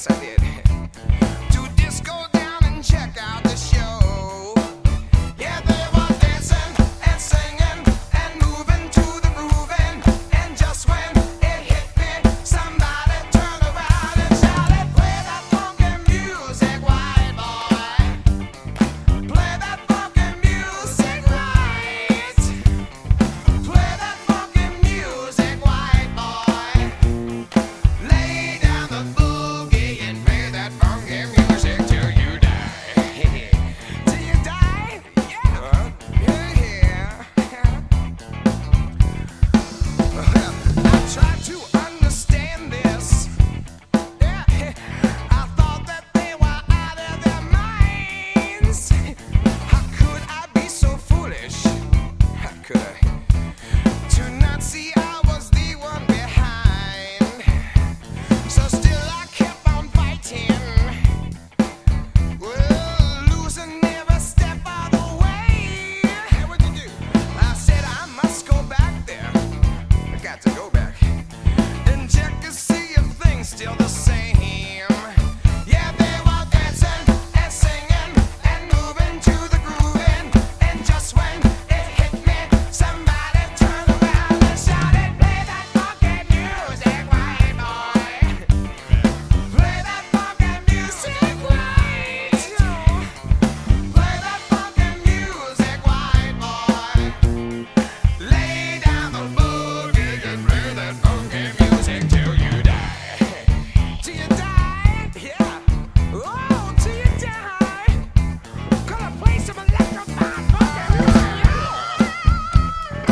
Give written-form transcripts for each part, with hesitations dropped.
Yes, I did. To disco down and check out the show. Yeah, they were dancing and singing and moving to the grooving. And just when it hit me, somebody turned around and shouted, "Play that funky music, white boy. Play that funky music right. Play that funky music, white boy. Lay down the boogie and play that funky music till you die." Till you die? Yeah. Yeah. I tried to understand this. Yeah. I thought that they were out of their minds. How could I be so foolish? How could I? To not see I was the one behind. So still I kept on fighting. Well, losing every step of the way. What'd you do? I said I must go back there. I got to go back and check to see if things still the same. Yeah, they were dancing and singing and moving to the grooving. And just when it hit me, somebody turned around and shouted, "Play that funky music, white boy. Play that funky music right. Play that funky music, white boy. Lay down the boogie and play that funky music till you die." Till you die? Yeah. Oh, till you die. Gonna play some electrifying funky music, yeah.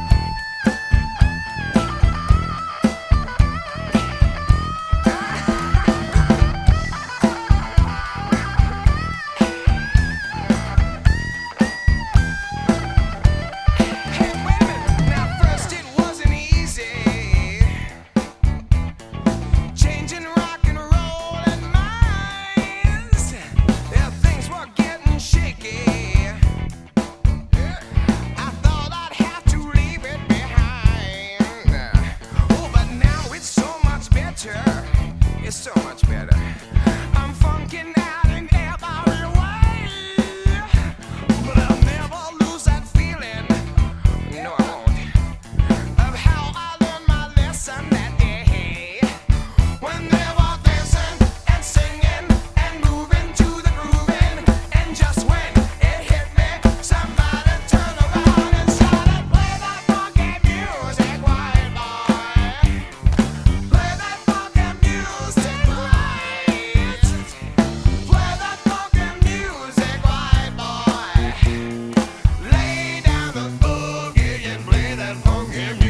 Hey, wait a minute. Now, first it wasn't easy. Changing rock and roll and minds. Yeah, things were getting shaky. I thought I'd have to leave it behind. Oh, but now it's so much better. It's so much better. I'm funking out in every way. But I'll never lose that feeling. No, I won't. Of how I learned my lesson that day. When they were dancing and singing and moving to the grooving. And just when it hit me, somebody turned around and shouted, "Play that funky music, white boy. Play that funky music right. Play that funky music, white boy. Lay down the boogie and play that funky music."